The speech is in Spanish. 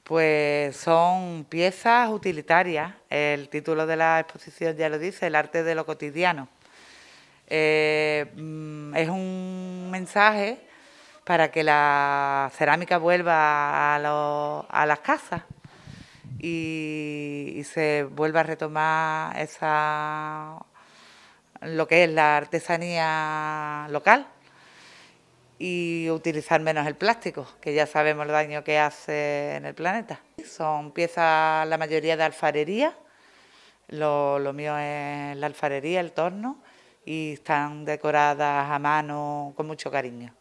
Pues son piezas utilitarias. El título de la exposición ya lo dice, el arte de lo cotidiano. Es un mensaje para que la cerámica vuelva a las casas y se vuelva a retomar lo que es la artesanía local y utilizar menos el plástico, que ya sabemos el daño que hace en el planeta. Son piezas, la mayoría de alfarería, lo mío es la alfarería, el torno, y están decoradas a mano con mucho cariño.